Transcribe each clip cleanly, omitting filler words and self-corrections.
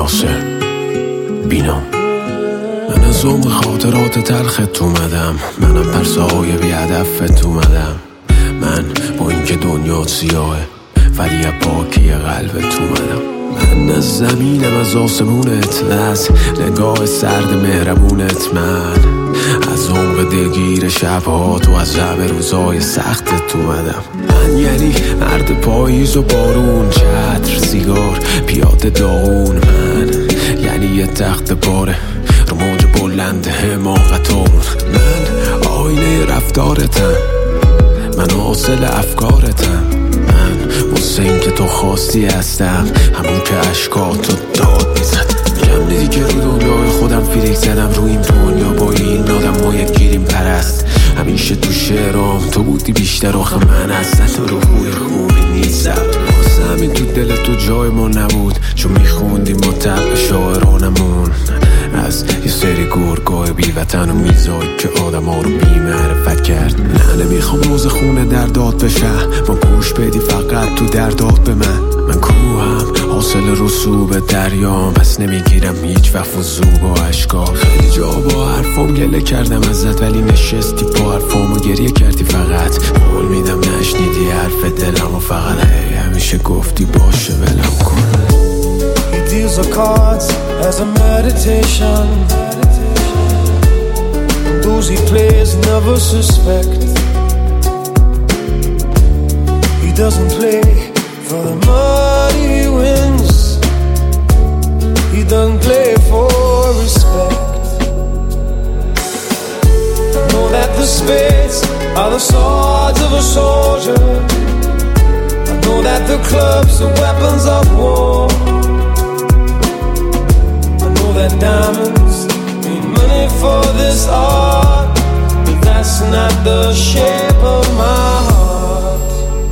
یاسر بینام. من از عمق خاطرات تلخت اومدم، منم پرسهای بی هدفت اومدم. من با اینکه دنیا سیاهه ولی از پاکی قلبت اومدم. من از زمینم، از آسمونت و از نگاه سرد مهربونت. من از عمق دلگیر شبهات و از لب روزای سختت اومدم. من یعنی مرد پاییز و بارون، چتر، سیگار، پیاده داغون. من یعنی یه تخت پاره رو موج بلند حماقتون. من آینه رفتارتم، من حاصل افکارتم. من حسین که تو خواستی هستم، همون که عشقاتو داد میزد. میگم دیدی که رو دنیای خودم فیلیک زدم، رو این دنیا با این آدم ما یک گیریم پرست. همیشه تو شعرام تو بودی بیشتر، آخه من اصلا تو رو خوی خوبی نیستم. واسه همین تو دل تو جای ما نبود، چون میخوندیم ما طبع شاعرانمون از یه سری گرگای بی وطن و میزایی که آدم ها رو بی معرفت کرد. نه نمیخوام روز خونه درداد بشه، ما گوش بدی فقط تو درداد به من کوهم حاصل رسوب دریام، پس نمیگیرم هیچ وقت وضو با اشکا. خیلی جا با حرفام گله کردم ازت، ولی نشستی با حرفام و گریه کردی. فقط قول میدم نشنیدی حرف دلم و فقط همیشه گفتی باشه ولم کن. He deals the cards as a meditation. Those he plays never suspect. He doesn't play for the money he wins. He doesn't play for respect. I know that the spades are the swords of a soldier. I know that the clubs are weapons of war. That diamonds need money for this art, but that's not the shape of my heart.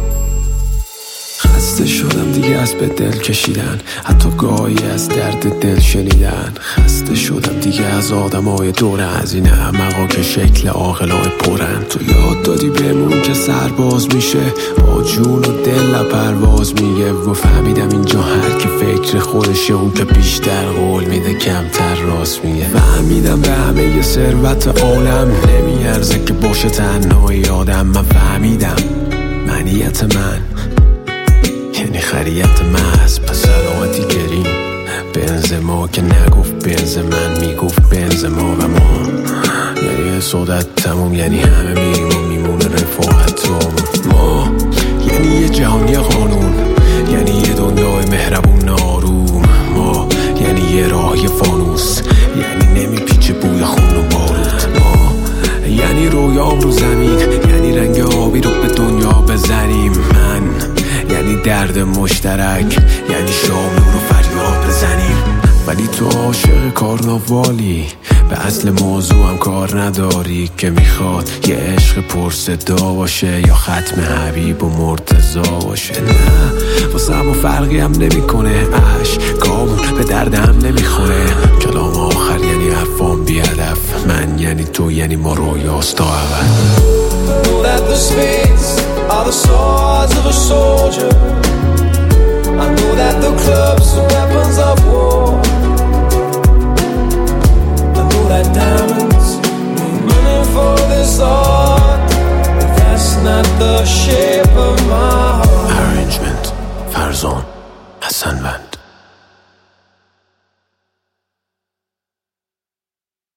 خسته شدم دیگه از به دل کشیدن، حتی گاهی از درد دل شنیدن. خسته شدم دیگه از آدمای دور از این احمقا که شکل عاقلای پرن. تو یاد دادی بهمون که سرباز میشه با جون و دل پرواز میگه، و فهمیدم اینجا هر کی فکر خودشه، اون که بیشتر قول میده کمتر راست میگه. فهمیدم به همه یه ثروت عالم نمیارزه که باشه تنهای آدم. من فهمیدم منیت من یعنی خریت محض، پس سلامتی گریم بنزما که نگفت بنز من، میگفت بنز ما. و ما یعنی حسادت تموم، یعنی همه میریم و میمونه رفاقت ما. یعنی یه جهانی قانون، یعنی یه دنیای مهربون آروم. ما یعنی یه راهی فانوس، یعنی نمیپیچه بوی خون و بارود. ما یعنی رویام رو زمین، یعنی رنگ آبی رو به دنیا بزنیم. من یعنی درد مشترک، یعنی شام رو فریاد بزنیم. ولی تو عاشق کارناوالی، به اصل موضوع هم کار نداری که میخواد یه عشق پرصدا باشه یا ختم حبیب و مرتضا باشه. نه واسه همون فرقی هم نمیکنه، عشقامون به دردم نمیخوره. کلام آخر یعنی حرفام بی هدف، من یعنی تو یعنی ما رویاست تا اول. Know that the spades are the swords of a soldier. I know that the clubs are weapons of war. I know that diamonds need money for this art, but that's not the shape of my heart. Arrangement فرزان حسن بند.